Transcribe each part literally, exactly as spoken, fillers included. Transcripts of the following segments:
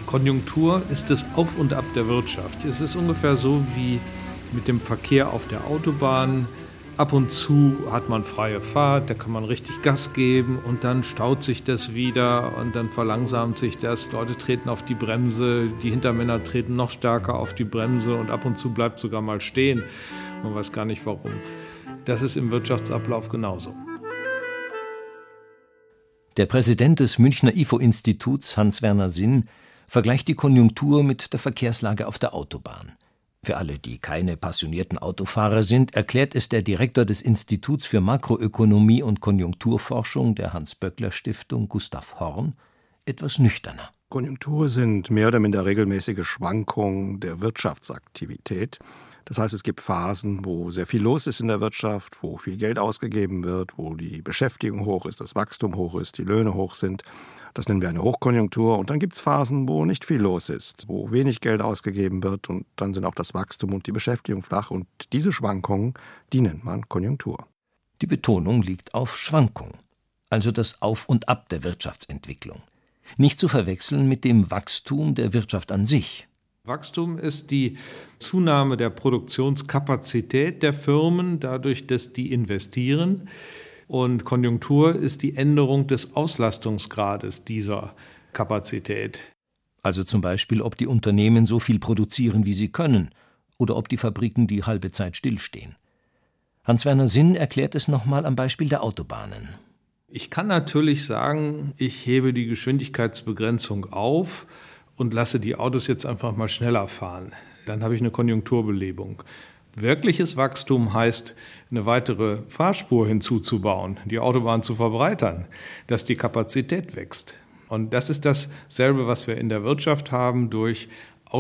Konjunktur ist das Auf und Ab der Wirtschaft. Es ist ungefähr so wie mit dem Verkehr auf der Autobahn. Ab und zu hat man freie Fahrt, da kann man richtig Gas geben und dann staut sich das wieder und dann verlangsamt sich das. Leute treten auf die Bremse, die Hintermänner treten noch stärker auf die Bremse und ab und zu bleibt sogar mal stehen. Man weiß gar nicht warum. Das ist im Wirtschaftsablauf genauso. Der Präsident des Münchner I F O-Instituts, Hans-Werner Sinn, vergleicht die Konjunktur mit der Verkehrslage auf der Autobahn. Für alle, die keine passionierten Autofahrer sind, erklärt es der Direktor des Instituts für Makroökonomie und Konjunkturforschung der Hans-Böckler-Stiftung, Gustav Horn, etwas nüchterner. Konjunktur sind mehr oder minder regelmäßige Schwankungen der Wirtschaftsaktivität. Das heißt, es gibt Phasen, wo sehr viel los ist in der Wirtschaft, wo viel Geld ausgegeben wird, wo die Beschäftigung hoch ist, das Wachstum hoch ist, die Löhne hoch sind. Das nennen wir eine Hochkonjunktur. Und dann gibt es Phasen, wo nicht viel los ist, wo wenig Geld ausgegeben wird. Und dann sind auch das Wachstum und die Beschäftigung flach. Und diese Schwankungen, die nennt man Konjunktur. Die Betonung liegt auf Schwankung, also das Auf und Ab der Wirtschaftsentwicklung. Nicht zu verwechseln mit dem Wachstum der Wirtschaft an sich. Wachstum ist die Zunahme der Produktionskapazität der Firmen, dadurch, dass die investieren. Und Konjunktur ist die Änderung des Auslastungsgrades dieser Kapazität. Also zum Beispiel, ob die Unternehmen so viel produzieren, wie sie können, oder ob die Fabriken die halbe Zeit stillstehen. Hans-Werner Sinn erklärt es nochmal am Beispiel der Autobahnen. Ich kann natürlich sagen, ich hebe die Geschwindigkeitsbegrenzung auf und lasse die Autos jetzt einfach mal schneller fahren. Dann habe ich eine Konjunkturbelebung. Wirkliches Wachstum heißt, eine weitere Fahrspur hinzuzubauen, die Autobahn zu verbreitern, dass die Kapazität wächst. Und das ist dasselbe, was wir in der Wirtschaft haben durch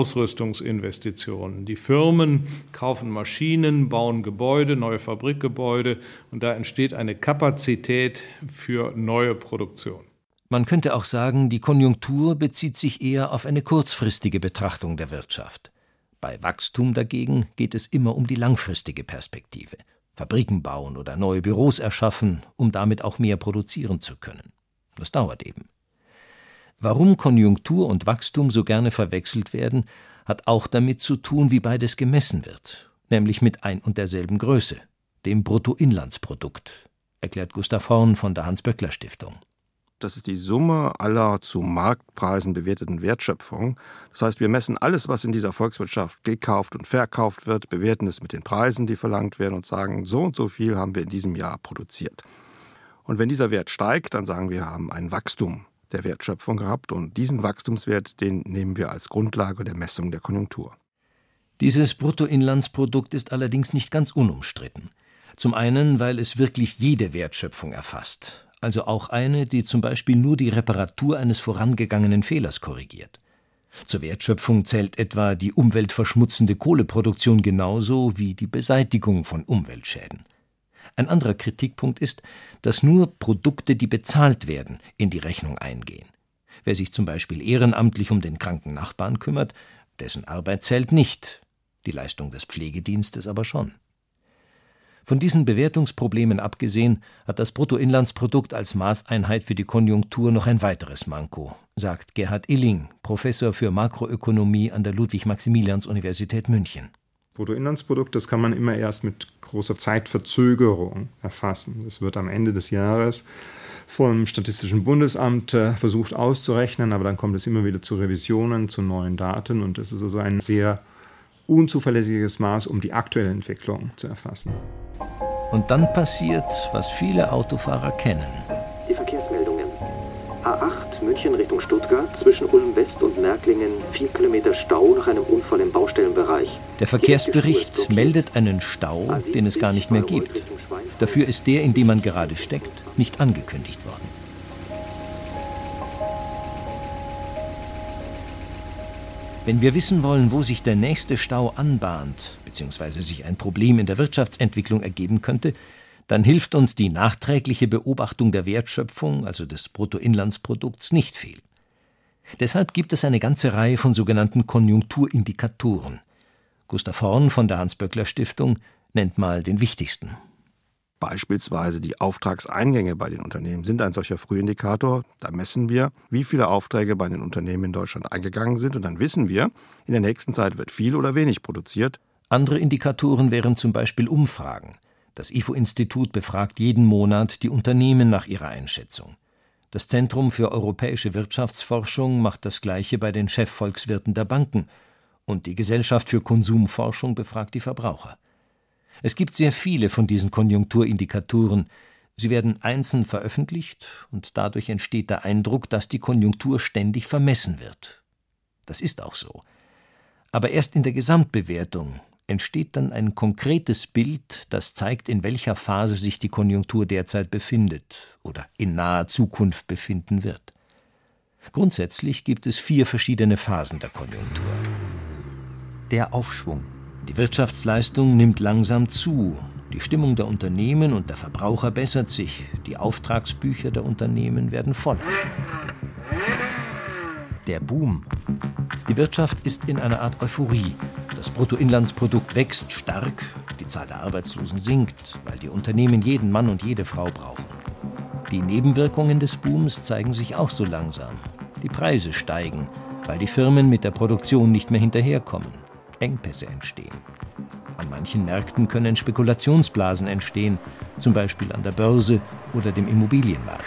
Ausrüstungsinvestitionen. Die Firmen kaufen Maschinen, bauen Gebäude, neue Fabrikgebäude und da entsteht eine Kapazität für neue Produktion. Man könnte auch sagen, die Konjunktur bezieht sich eher auf eine kurzfristige Betrachtung der Wirtschaft. Bei Wachstum dagegen geht es immer um die langfristige Perspektive. Fabriken bauen oder neue Büros erschaffen, um damit auch mehr produzieren zu können. Das dauert eben. Warum Konjunktur und Wachstum so gerne verwechselt werden, hat auch damit zu tun, wie beides gemessen wird, nämlich mit ein und derselben Größe, dem Bruttoinlandsprodukt, erklärt Gustav Horn von der Hans-Böckler-Stiftung. Das ist die Summe aller zu Marktpreisen bewerteten Wertschöpfung. Das heißt, wir messen alles, was in dieser Volkswirtschaft gekauft und verkauft wird, bewerten es mit den Preisen, die verlangt werden und sagen, so und so viel haben wir in diesem Jahr produziert. Und wenn dieser Wert steigt, dann sagen wir, wir haben ein Wachstum der Wertschöpfung gehabt und diesen Wachstumswert, den nehmen wir als Grundlage der Messung der Konjunktur. Dieses Bruttoinlandsprodukt ist allerdings nicht ganz unumstritten. Zum einen, weil es wirklich jede Wertschöpfung erfasst. Also auch eine, die zum Beispiel nur die Reparatur eines vorangegangenen Fehlers korrigiert. Zur Wertschöpfung zählt etwa die umweltverschmutzende Kohleproduktion genauso wie die Beseitigung von Umweltschäden. Ein anderer Kritikpunkt ist, dass nur Produkte, die bezahlt werden, in die Rechnung eingehen. Wer sich zum Beispiel ehrenamtlich um den kranken Nachbarn kümmert, dessen Arbeit zählt nicht, die Leistung des Pflegedienstes aber schon. Von diesen Bewertungsproblemen abgesehen hat das Bruttoinlandsprodukt als Maßeinheit für die Konjunktur noch ein weiteres Manko, sagt Gerhard Illing, Professor für Makroökonomie an der Ludwig-Maximilians-Universität München. Bruttoinlandsprodukt, das kann man immer erst mit großer Zeitverzögerung erfassen. Das wird am Ende des Jahres vom Statistischen Bundesamt versucht auszurechnen, aber dann kommt es immer wieder zu Revisionen, zu neuen Daten und es ist also ein sehr unzuverlässiges Maß, um die aktuelle Entwicklung zu erfassen. Und dann passiert, was viele Autofahrer kennen. Die Verkehrsmeldungen. A acht München Richtung Stuttgart, zwischen Ulm West und Märklingen, vier Kilometer Stau nach einem Unfall im Baustellenbereich. Der Verkehrsbericht meldet einen Stau, den es gar nicht mehr gibt. Dafür ist der, in dem man gerade steckt, nicht angekündigt worden. Wenn wir wissen wollen, wo sich der nächste Stau anbahnt, beziehungsweise sich ein Problem in der Wirtschaftsentwicklung ergeben könnte, dann hilft uns die nachträgliche Beobachtung der Wertschöpfung, also des Bruttoinlandsprodukts, nicht viel. Deshalb gibt es eine ganze Reihe von sogenannten Konjunkturindikatoren. Gustav Horn von der Hans-Böckler-Stiftung nennt mal den wichtigsten. Beispielsweise die Auftragseingänge bei den Unternehmen sind ein solcher Frühindikator. Da messen wir, wie viele Aufträge bei den Unternehmen in Deutschland eingegangen sind. Und dann wissen wir, in der nächsten Zeit wird viel oder wenig produziert. Andere Indikatoren wären zum Beispiel Umfragen. Das I F O-Institut befragt jeden Monat die Unternehmen nach ihrer Einschätzung. Das Zentrum für europäische Wirtschaftsforschung macht das Gleiche bei den Chefvolkswirten der Banken. Und die Gesellschaft für Konsumforschung befragt die Verbraucher. Es gibt sehr viele von diesen Konjunkturindikatoren. Sie werden einzeln veröffentlicht und dadurch entsteht der Eindruck, dass die Konjunktur ständig vermessen wird. Das ist auch so. Aber erst in der Gesamtbewertung entsteht dann ein konkretes Bild, das zeigt, in welcher Phase sich die Konjunktur derzeit befindet oder in naher Zukunft befinden wird. Grundsätzlich gibt es vier verschiedene Phasen der Konjunktur. Der Aufschwung. Die Wirtschaftsleistung nimmt langsam zu, die Stimmung der Unternehmen und der Verbraucher bessert sich, die Auftragsbücher der Unternehmen werden voller. Der Boom. Die Wirtschaft ist in einer Art Euphorie. Das Bruttoinlandsprodukt wächst stark, die Zahl der Arbeitslosen sinkt, weil die Unternehmen jeden Mann und jede Frau brauchen. Die Nebenwirkungen des Booms zeigen sich auch so langsam. Die Preise steigen, weil die Firmen mit der Produktion nicht mehr hinterherkommen. Engpässe entstehen. An manchen Märkten können Spekulationsblasen entstehen, zum Beispiel an der Börse oder dem Immobilienmarkt.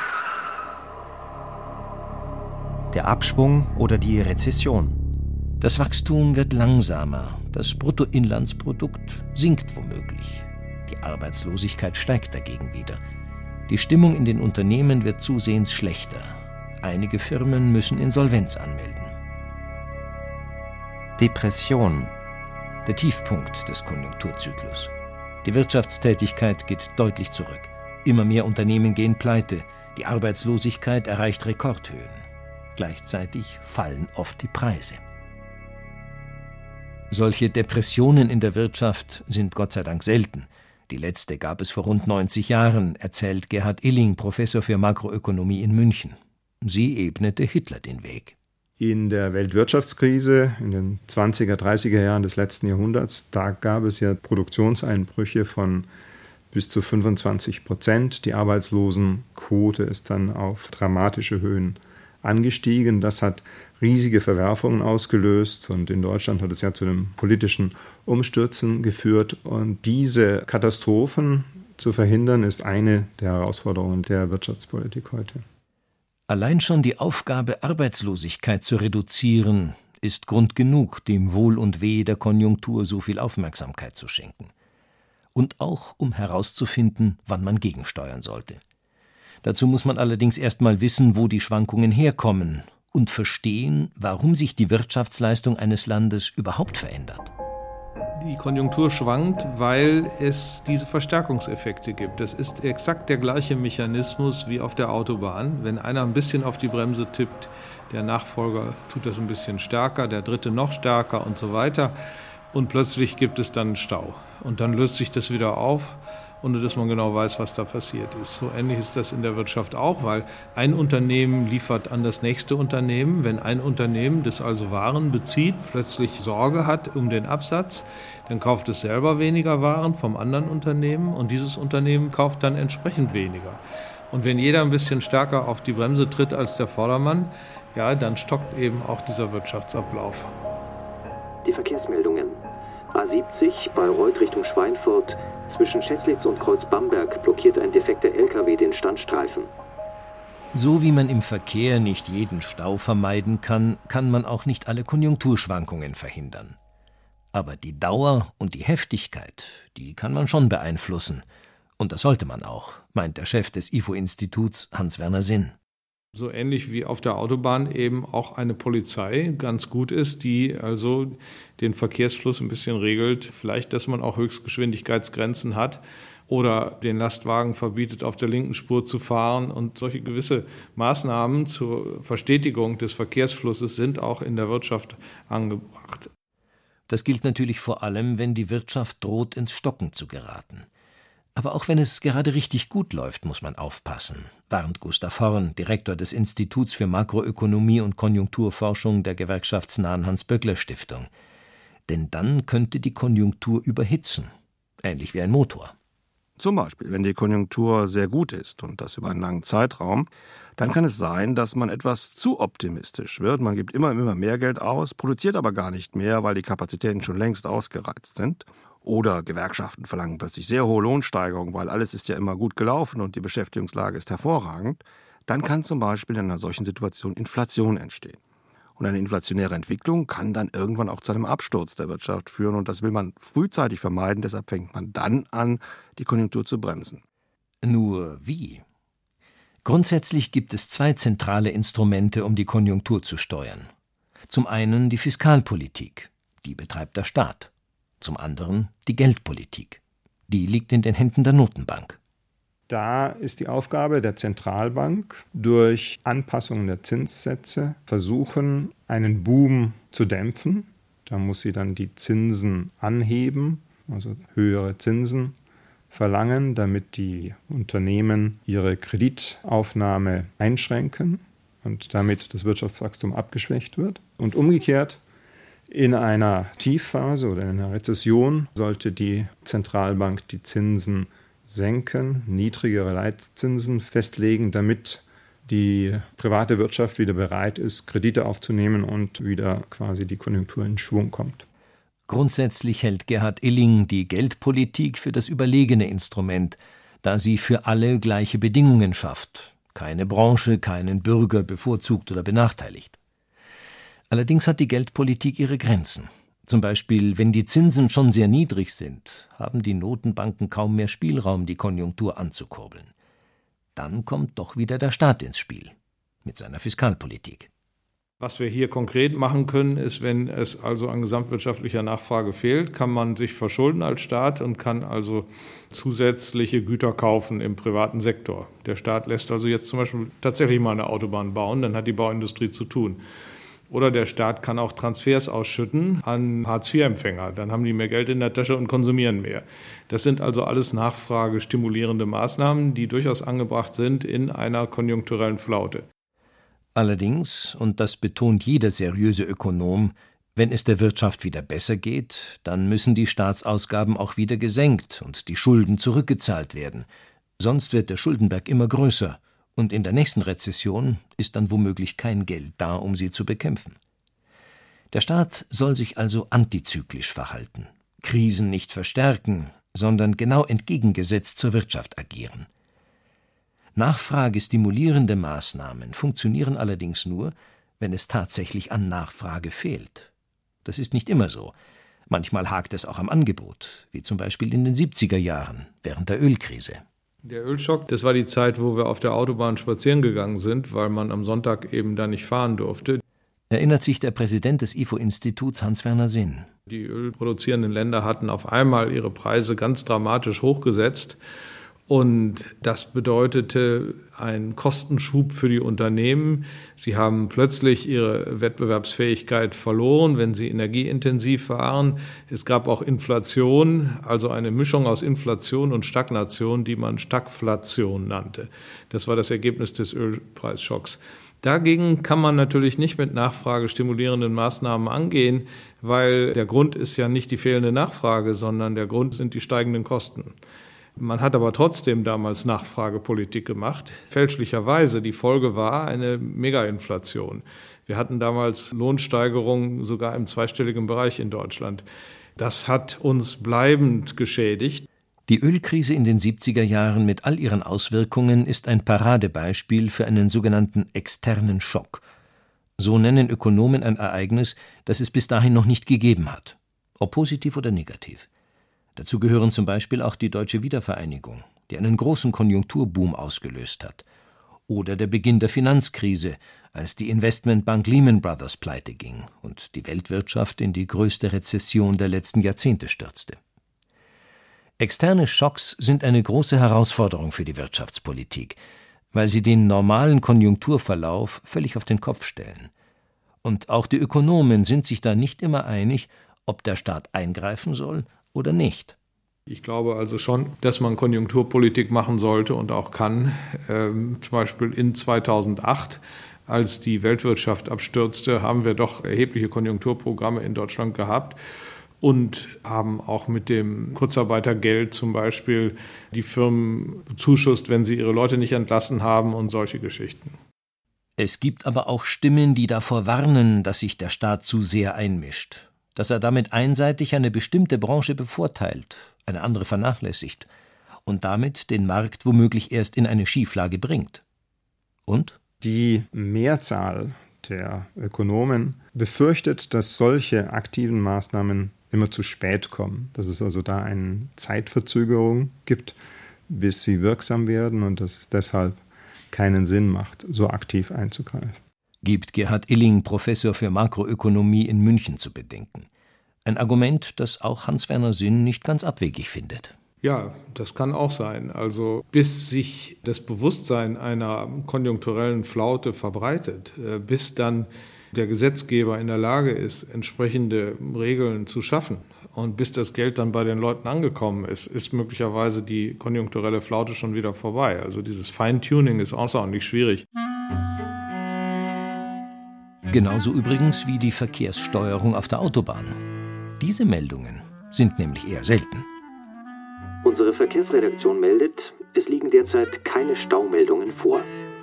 Der Abschwung oder die Rezession. Das Wachstum wird langsamer, das Bruttoinlandsprodukt sinkt womöglich. Die Arbeitslosigkeit steigt dagegen wieder. Die Stimmung in den Unternehmen wird zusehends schlechter. Einige Firmen müssen Insolvenz anmelden. Depression. Der Tiefpunkt des Konjunkturzyklus. Die Wirtschaftstätigkeit geht deutlich zurück. Immer mehr Unternehmen gehen pleite. Die Arbeitslosigkeit erreicht Rekordhöhen. Gleichzeitig fallen oft die Preise. Solche Depressionen in der Wirtschaft sind Gott sei Dank selten. Die letzte gab es vor rund neunzig Jahren, erzählt Gerhard Illing, Professor für Makroökonomie in München. Sie ebnete Hitler den Weg. In der Weltwirtschaftskrise in den zwanziger, dreißiger Jahren des letzten Jahrhunderts, da gab es ja Produktionseinbrüche von bis zu fünfundzwanzig Prozent. Die Arbeitslosenquote ist dann auf dramatische Höhen angestiegen. Das hat riesige Verwerfungen ausgelöst und in Deutschland hat es ja zu einem politischen Umstürzen geführt. Und diese Katastrophen zu verhindern, ist eine der Herausforderungen der Wirtschaftspolitik heute. Allein schon die Aufgabe, Arbeitslosigkeit zu reduzieren, ist Grund genug, dem Wohl und Weh der Konjunktur so viel Aufmerksamkeit zu schenken. Und auch, um herauszufinden, wann man gegensteuern sollte. Dazu muss man allerdings erst mal wissen, wo die Schwankungen herkommen und verstehen, warum sich die Wirtschaftsleistung eines Landes überhaupt verändert. Die Konjunktur schwankt, weil es diese Verstärkungseffekte gibt. Das ist exakt der gleiche Mechanismus wie auf der Autobahn. Wenn einer ein bisschen auf die Bremse tippt, der Nachfolger tut das ein bisschen stärker, der dritte noch stärker und so weiter. Und plötzlich gibt es dann einen Stau. Und dann löst sich das wieder auf, ohne dass man genau weiß, was da passiert ist. So ähnlich ist das in der Wirtschaft auch, weil ein Unternehmen liefert an das nächste Unternehmen. Wenn ein Unternehmen, das also Waren bezieht, plötzlich Sorge hat um den Absatz, dann kauft es selber weniger Waren vom anderen Unternehmen und dieses Unternehmen kauft dann entsprechend weniger. Und wenn jeder ein bisschen stärker auf die Bremse tritt als der Vordermann, ja, dann stockt eben auch dieser Wirtschaftsablauf. Die Verkehrsmeldungen. A siebzig, Bayreuth Richtung Schweinfurt. Zwischen Scheßlitz und Kreuz-Bamberg blockiert ein defekter L K W den Standstreifen. So wie man im Verkehr nicht jeden Stau vermeiden kann, kann man auch nicht alle Konjunkturschwankungen verhindern. Aber die Dauer und die Heftigkeit, die kann man schon beeinflussen. Und das sollte man auch, meint der Chef des I F O-Instituts Hans-Werner Sinn. So ähnlich wie auf der Autobahn eben auch eine Polizei ganz gut ist, die also den Verkehrsfluss ein bisschen regelt. Vielleicht, dass man auch Höchstgeschwindigkeitsgrenzen hat oder den Lastwagen verbietet, auf der linken Spur zu fahren. Und solche gewisse Maßnahmen zur Verstetigung des Verkehrsflusses sind auch in der Wirtschaft angebracht. Das gilt natürlich vor allem, wenn die Wirtschaft droht, ins Stocken zu geraten. Aber auch wenn es gerade richtig gut läuft, muss man aufpassen, warnt Gustav Horn, Direktor des Instituts für Makroökonomie und Konjunkturforschung der gewerkschaftsnahen Hans-Böckler-Stiftung. Denn dann könnte die Konjunktur überhitzen, ähnlich wie ein Motor. Zum Beispiel, wenn die Konjunktur sehr gut ist und das über einen langen Zeitraum, dann kann es sein, dass man etwas zu optimistisch wird. Man gibt immer, immer mehr Geld aus, produziert aber gar nicht mehr, weil die Kapazitäten schon längst ausgereizt sind. Oder Gewerkschaften verlangen plötzlich sehr hohe Lohnsteigerungen, weil alles ist ja immer gut gelaufen und die Beschäftigungslage ist hervorragend. Dann kann zum Beispiel in einer solchen Situation Inflation entstehen. Und eine inflationäre Entwicklung kann dann irgendwann auch zu einem Absturz der Wirtschaft führen. Und das will man frühzeitig vermeiden. Deshalb fängt man dann an, die Konjunktur zu bremsen. Nur wie? Grundsätzlich gibt es zwei zentrale Instrumente, um die Konjunktur zu steuern. Zum einen die Fiskalpolitik, die betreibt der Staat. Zum anderen die Geldpolitik, die liegt in den Händen der Notenbank. Da ist die Aufgabe der Zentralbank, durch Anpassungen der Zinssätze versuchen, einen Boom zu dämpfen. Da muss sie dann die Zinsen anheben, also höhere Zinsen verlangen, damit die Unternehmen ihre Kreditaufnahme einschränken und damit das Wirtschaftswachstum abgeschwächt wird. Und umgekehrt, in einer Tiefphase oder in einer Rezession sollte die Zentralbank die Zinsen senken, niedrigere Leitzinsen festlegen, damit die private Wirtschaft wieder bereit ist, Kredite aufzunehmen und wieder quasi die Konjunktur in Schwung kommt. Grundsätzlich hält Gerhard Illing die Geldpolitik für das überlegene Instrument, da sie für alle gleiche Bedingungen schafft, keine Branche, keinen Bürger bevorzugt oder benachteiligt. Allerdings hat die Geldpolitik ihre Grenzen. Zum Beispiel, wenn die Zinsen schon sehr niedrig sind, haben die Notenbanken kaum mehr Spielraum, die Konjunktur anzukurbeln. Dann kommt doch wieder der Staat ins Spiel, mit seiner Fiskalpolitik. Was wir hier konkret machen können, ist, wenn es also an gesamtwirtschaftlicher Nachfrage fehlt, kann man sich verschulden als Staat und kann also zusätzliche Güter kaufen im privaten Sektor. Der Staat lässt also jetzt zum Beispiel tatsächlich mal eine Autobahn bauen, dann hat die Bauindustrie zu tun. Oder der Staat kann auch Transfers ausschütten an Hartz vier Empfänger. Dann haben die mehr Geld in der Tasche und konsumieren mehr. Das sind also alles nachfragestimulierende Maßnahmen, die durchaus angebracht sind in einer konjunkturellen Flaute. Allerdings, und das betont jeder seriöse Ökonom, wenn es der Wirtschaft wieder besser geht, dann müssen die Staatsausgaben auch wieder gesenkt und die Schulden zurückgezahlt werden. Sonst wird der Schuldenberg immer größer. Und in der nächsten Rezession ist dann womöglich kein Geld da, um sie zu bekämpfen. Der Staat soll sich also antizyklisch verhalten, Krisen nicht verstärken, sondern genau entgegengesetzt zur Wirtschaft agieren. Nachfragestimulierende Maßnahmen funktionieren allerdings nur, wenn es tatsächlich an Nachfrage fehlt. Das ist nicht immer so. Manchmal hakt es auch am Angebot, wie zum Beispiel in den siebziger Jahren während der Ölkrise. Der Ölschock, das war die Zeit, wo wir auf der Autobahn spazieren gegangen sind, weil man am Sonntag eben da nicht fahren durfte. Erinnert sich der Präsident des I F O-Instituts Hans-Werner Sinn. Die ölproduzierenden Länder hatten auf einmal ihre Preise ganz dramatisch hochgesetzt. Und das bedeutete einen Kostenschub für die Unternehmen. Sie haben plötzlich ihre Wettbewerbsfähigkeit verloren, wenn sie energieintensiv waren. Es gab auch Inflation, also eine Mischung aus Inflation und Stagnation, die man Stagflation nannte. Das war das Ergebnis des Ölpreisschocks. Dagegen kann man natürlich nicht mit nachfragestimulierenden Maßnahmen angehen, weil der Grund ist ja nicht die fehlende Nachfrage, sondern der Grund sind die steigenden Kosten. Man hat aber trotzdem damals Nachfragepolitik gemacht. Fälschlicherweise, die Folge war eine Megainflation. Wir hatten damals Lohnsteigerungen sogar im zweistelligen Bereich in Deutschland. Das hat uns bleibend geschädigt. Die Ölkrise in den siebziger Jahren mit all ihren Auswirkungen ist ein Paradebeispiel für einen sogenannten externen Schock. So nennen Ökonomen ein Ereignis, das es bis dahin noch nicht gegeben hat, ob positiv oder negativ. Dazu gehören zum Beispiel auch die deutsche Wiedervereinigung, die einen großen Konjunkturboom ausgelöst hat, oder der Beginn der Finanzkrise, als die Investmentbank Lehman Brothers pleite ging und die Weltwirtschaft in die größte Rezession der letzten Jahrzehnte stürzte. Externe Schocks sind eine große Herausforderung für die Wirtschaftspolitik, weil sie den normalen Konjunkturverlauf völlig auf den Kopf stellen. Und auch die Ökonomen sind sich da nicht immer einig, ob der Staat eingreifen soll oder nicht. Ich glaube also schon, dass man Konjunkturpolitik machen sollte und auch kann. Ähm, zum Beispiel in zweitausendacht, als die Weltwirtschaft abstürzte, haben wir doch erhebliche Konjunkturprogramme in Deutschland gehabt. und haben auch mit dem Kurzarbeitergeld zum Beispiel die Firmen bezuschusst, wenn sie ihre Leute nicht entlassen haben und solche Geschichten. Es gibt aber auch Stimmen, die davor warnen, dass sich der Staat zu sehr einmischt, dass er damit einseitig eine bestimmte Branche bevorteilt, eine andere vernachlässigt und damit den Markt womöglich erst in eine Schieflage bringt. Und? Die Mehrzahl der Ökonomen befürchtet, dass solche aktiven Maßnahmen immer zu spät kommen, dass es also da eine Zeitverzögerung gibt, bis sie wirksam werden und dass es deshalb keinen Sinn macht, so aktiv einzugreifen. Gibt Gerhard Illing, Professor für Makroökonomie in München, zu bedenken. Ein Argument, das auch Hans-Werner Sinn nicht ganz abwegig findet. Ja, das kann auch sein. Also bis sich das Bewusstsein einer konjunkturellen Flaute verbreitet, bis dann der Gesetzgeber in der Lage ist, entsprechende Regeln zu schaffen und bis das Geld dann bei den Leuten angekommen ist, ist möglicherweise die konjunkturelle Flaute schon wieder vorbei. Also dieses Feintuning ist außerordentlich schwierig. Genauso übrigens wie die Verkehrssteuerung auf der Autobahn. Diese Meldungen sind nämlich eher selten. Unsere Verkehrsredaktion meldet, es liegen derzeit keine Staumeldungen vor.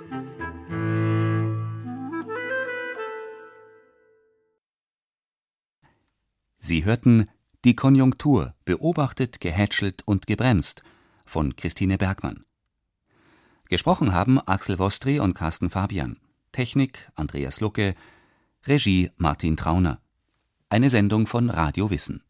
Sie hörten Die Konjunktur, beobachtet, gehätschelt und gebremst von Christine Bergmann. Gesprochen haben Axel Vostri und Carsten Fabian. Technik Andreas Lucke. Regie Martin Trauner. Eine Sendung von Radio Wissen.